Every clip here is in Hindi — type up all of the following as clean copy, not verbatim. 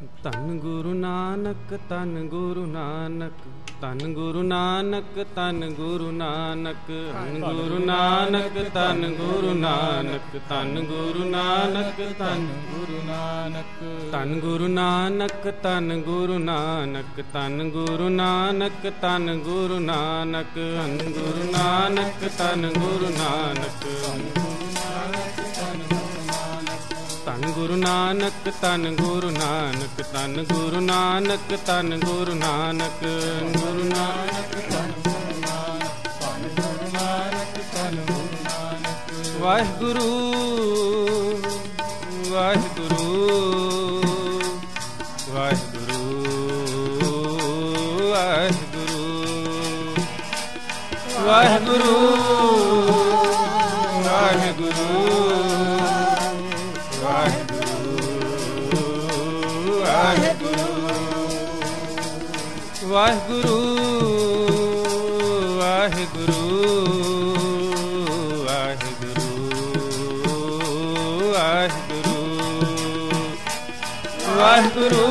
ਧੰਨ ਗੁਰੂ ਨਾਨਕ, ਧੰਨ ਗੁਰੂ ਨਾਨਕ, ਧੰਨ ਗੁਰੂ ਨਾਨਕ, ਧੰਨ ਗੁਰੂ ਨਾਨਕ, ਧੰਨ ਗੁਰੂ ਨਾਨਕ, ਧੰਨ ਗੁਰੂ ਨਾਨਕ, ਧੰਨ ਗੁਰੂ ਨਾਨਕ, ਧੰਨ ਗੁਰੂ ਨਾਨਕ, ਧੰਨ ਗੁਰੂ ਨਾਨਕ, ਧੰਨ ਗੁਰੂ ਨਾਨਕ, ਧੰਨ ਗੁਰੂ ਨਾਨਕ, ਧੰਨ ਗੁਰੂ ਨਾਨਕ, ਧੰਨ ਗੁਰੂ ਨਾਨਕ, ਧੰਨ ਗੁਰੂ ਨਾਨਕ, ਧੰਨ ਗੁਰੂ ਨਾਨਕ, ਧੰਨ ਗੁਰੂ ਨਾਨਕ, ਧੰਨ ਗੁਰੂ ਨਾਨਕ, ਧੰਨ ਗੁਰੂ ਨਾਨਕ, ਗੁਰੂ ਨਾਨਕ, ਧੰਨ ਗੁਰੂ ਨਾਨਕ, ਧੰਨ ਗੁਰੂ ਨਾਨਕ। ਵਾਹਿਗੁਰੂ ਵਾਹਿਗੁਰੂ ਵਾਹਿਗੁਰੂ ਵਾਹਿਗੁਰੂ ਵਾਹਿਗੁਰੂ ਵਾਹਿਗੁਰੂ ਵਾਹਿਗੁਰੂ ਵਾਹਿਗੁਰੂ ਵਾਹਿਗੁਰੂ ਵਾਹਿਗੁਰੂ ਵਾਹਿਗੁਰੂ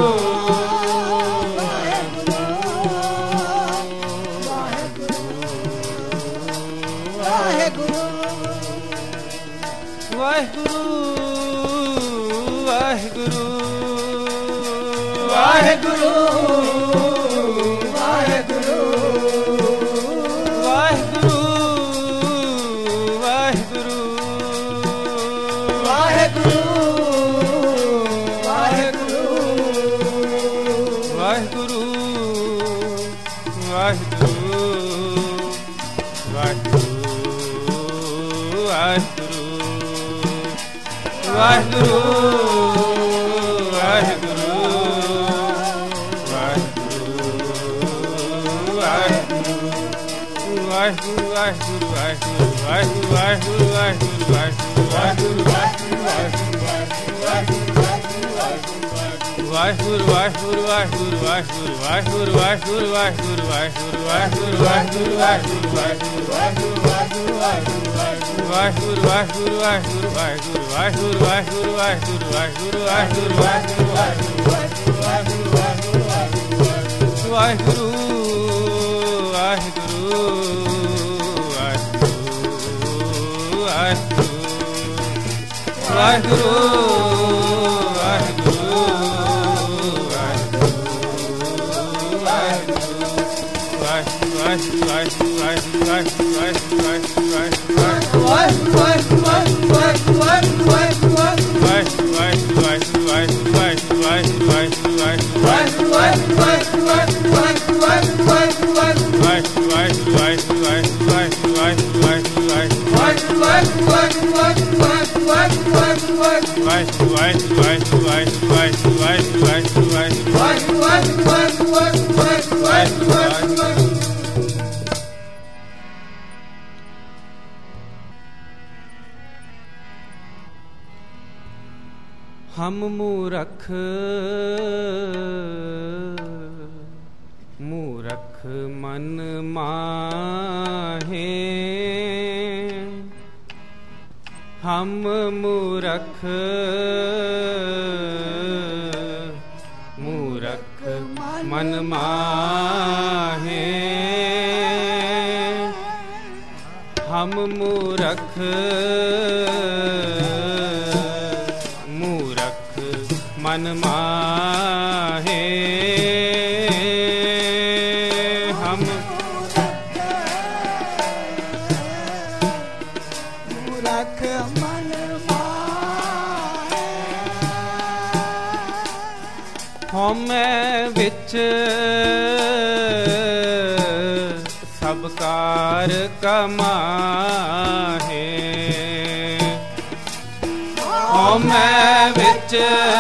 ਹਮ ਮੂਰਖ ਮੂਰਖ ਮਨ ਮਾਹੇ, ਹਮ ਮੂਰਖ ਮੂਰਖ ਮਨ ਮਾਹੇ, ਹਮ ਮੂਰਖ ਮਨ ਮਾਹੇ, ਹਮ ਮੂਰਖ ਮਨ ਮਾਹੇ, ਹਉਮੈ ਵਿੱਚ ਸਭ ਕਾਰ ਕਮਾਹੇ, ਹਉਮੈ ਵਿੱਚ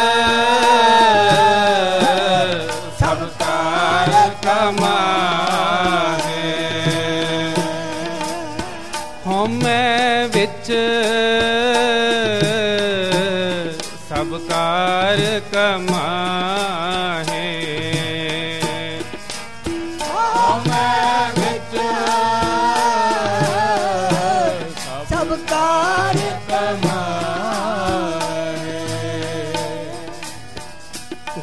ਸਭ ਕਾਰ ਕਮਾਹੇ, ਹਉਮੈ ਵਿੱਚ ਸਭ ਕਾਰ ਕਮਾਹੇ, ਹਉਮੈ ਵਿੱਚ ਸਭ ਕਾਰ ਕਮਾਹੇ।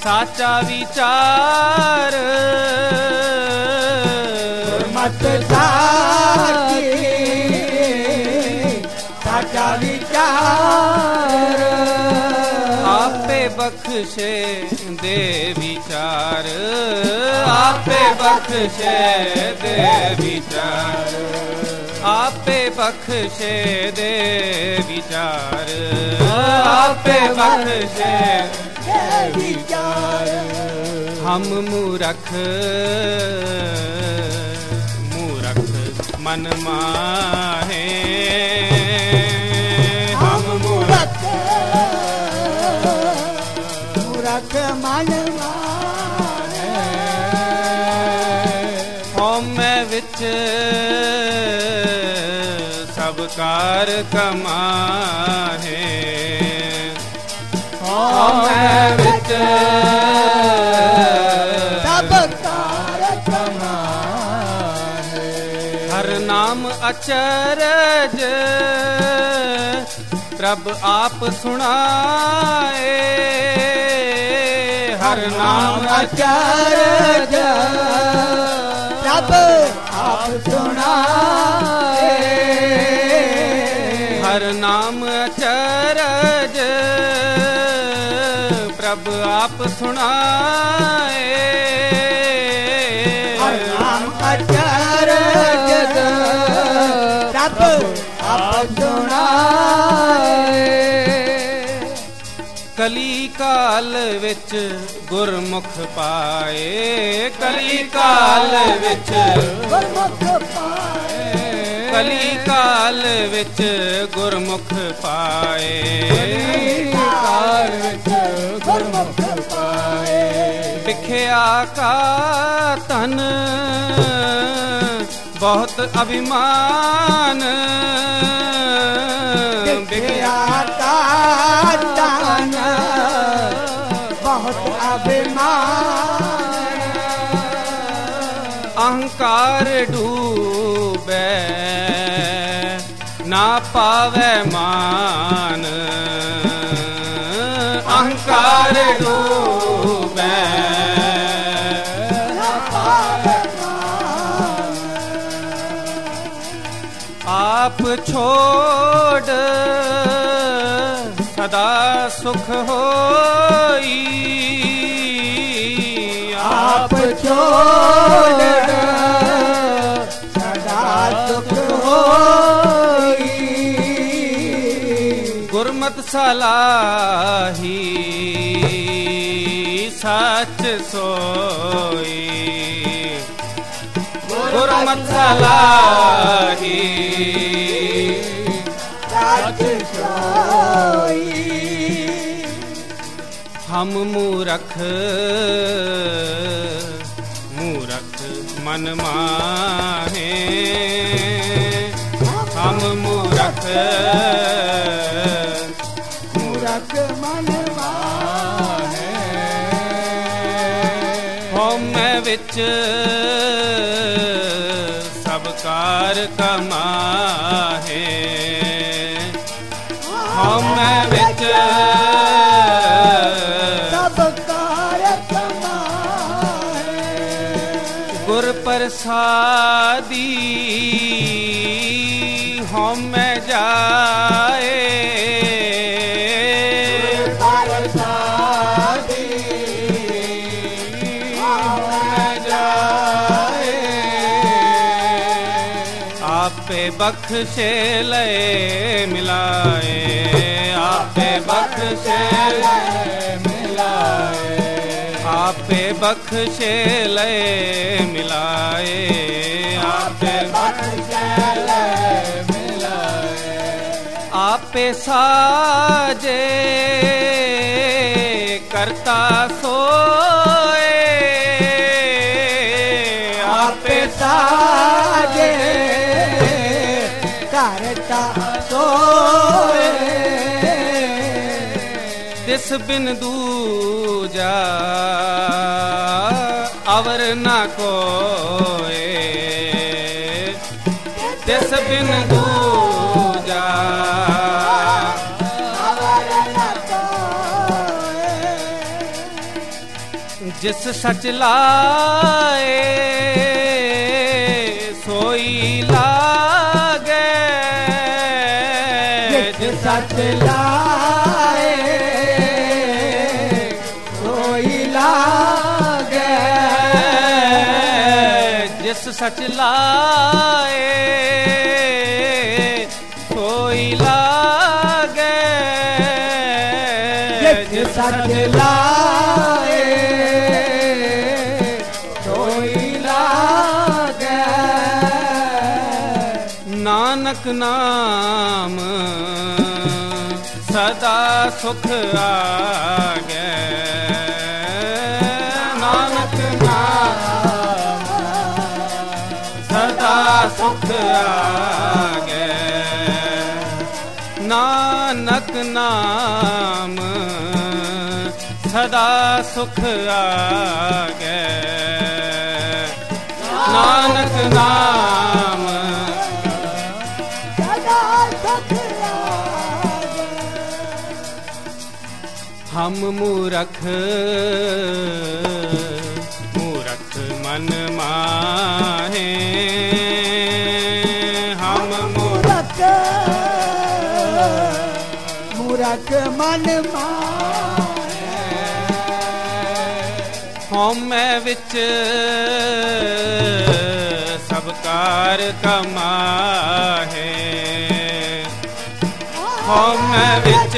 साचा विचार मत साची साचा विचार आपे बख्शे दे विचार आपे बख्शे दे विचार आपे बख्शे दे विचार आपे बख्शे दे विचार हम मूरख मन माहे हम मूरख मन माहे हौमै विच सब कार कमाहे हौमै विच सब कार कमाहे हर नाम अचरज प्रभ आप सुनाए हर नाम अचरज प्रभ आप सुनाए हर नाम अचरज प्रभ आप सुनाए हर नाम अचरज प्रभ आप सुनाए कली काल विच गुरमुख पाए कली काल विच गुरमुख पाए कली काल विच गुरमुख पाए काल विच गुरमुख पाए बिख्या का तन बहुत अभिमान बिख्या का तन बहुत अभिमान अहंकार डूबे ना पावे मान अहंकार डूबे ना पावे मान आप छोड़ सदा सुख होई आप छोड़ सदा सुख होई गुरमत सलाही सच सोई गुरमत सलाही सच सोई हम मूरख मन माहे हम मूरख मन माहे हौमै विच सब कार कमाहे हौमै विच सब कार कमाहे गुर प्रसादी हौमै जाए प्रसादी हौमै जाए आपे बख्शे ले मिलाए आपे बख्शे ले मिलाए आपे बख्शे ले मिलाए आपे बख्शे ले मिलाए आपे साजे करता सोए आपे साजे करता सोए तिस बिन दूजा अवर न कोए तिस बिन दूजा जिस सच लाए सोई लागे, जिस सच लाए सोई लागे, जिस सच लाए सोई लागे, जिस सच लाए सोई लागे। नानक नाम सदा सुख आगे, नानक नाम सदा सुख आगे, नानक नाम सदा सुख आगे, नानक नाम सदा सुख आगे। हम मूरख मूरख मन माहे, हम मूरख मूरख मन माहे, हमें विच सब कार कमाहे, हमें विच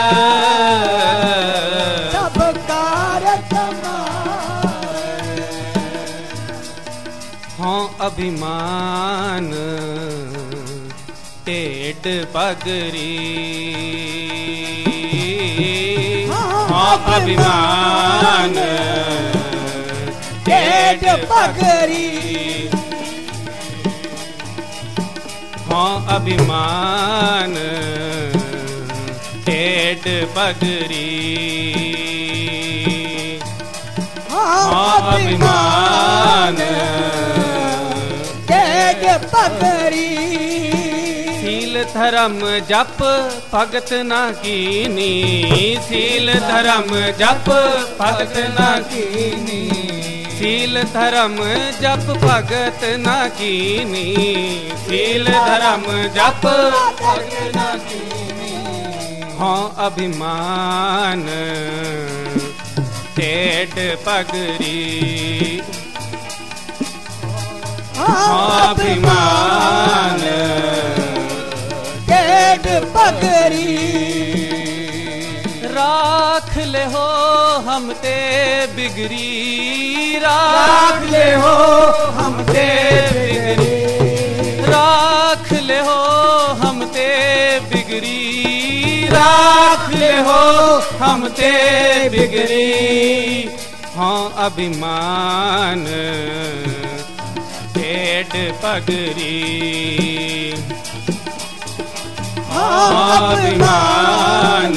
सब कार कमाए। हों अभिमान टेढ़ पगरी, हों अभिमान टेढ़ पगरी, हों अभिमान टेढ़ पगरी, हों अभिमान टेढ़ पगरी। सील धर्म जप भगत न कीनी, सील धर्म जप भगत न कीनी, सील धर्म जप भगत न कीनी, सील धर्म जप भगत न कीनी, हों अभिमान टेढ़ पगरी, हों अभिमान टेढ़ पगरी। राख ले हो हम ते बिगड़ी, राख ले हो हम ते बिगड़ी, राख ले हो हम ते बिगड़ी, राख ले हो हम ते बिगड़ी, हों अभिमान टेढ़ पगरी, अभिमान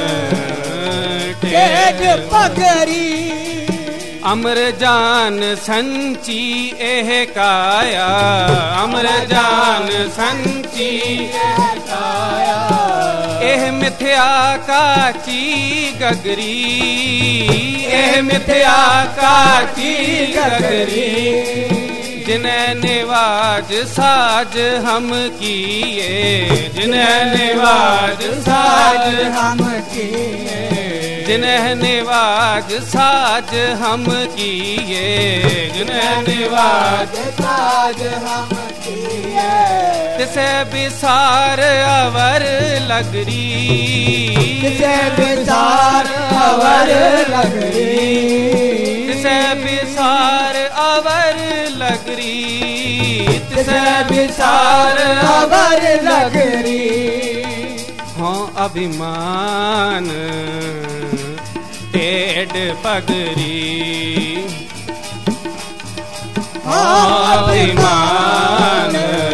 टेढ़ पगरी। अमर जान संची एह काया, अमर जान संची एह काया, एह मिथ्या काची गगरी, एह मिथ्या काची गगरी, जिन्हें निवाज साज हम किए, जिन्हें निवाज साज हम किए, जिन्हें निवाज साज हम किए, जिन्हें निवाज साज हम किए, तिसे बिसार अवर लगरी, तिसे बिसार अवर लगरी, तिसे बिसार अवर लगरी, तिसे बिसार अवर लगरी। हों अभिमान टेढ़ पगरी, हों अभिमान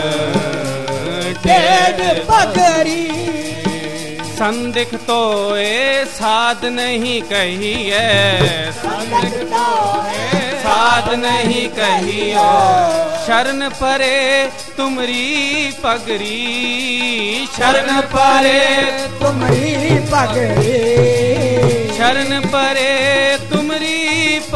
टेढ़ पगरी। संदिख तो ए साध नहीं कही है, संदिख तो ए साध नहीं कहियो, शरण परे तुमरी पगरी, शरण परे तुमरी पगरी, शरण परे तुमरी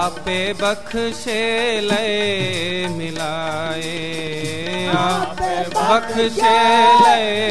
आपे बख्शे लय मिलाए, आपे बख्शे लय